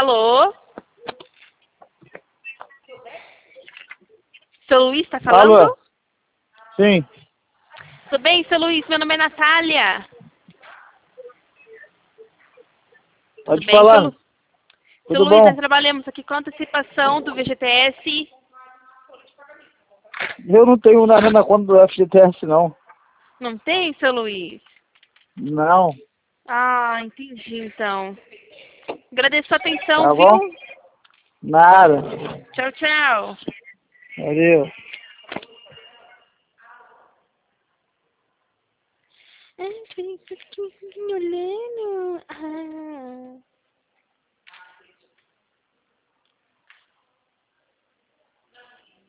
Alô? Seu Luiz tá Alô? falando? Sim. Tudo bem, seu Luiz? Meu nome é Natália. Pode Tudo bem, falar. Seu Tudo Luiz, bom? nós trabalhamos aqui com antecipação do VGTS. Eu não tenho nada na conta do FGTS, não. Não tem, seu Luiz? Não. Ah, entendi, então. Agradeço a atenção, Tá viu? bom? Nada. Tchau, tchau. Valeu. Ai, olhando. Ah.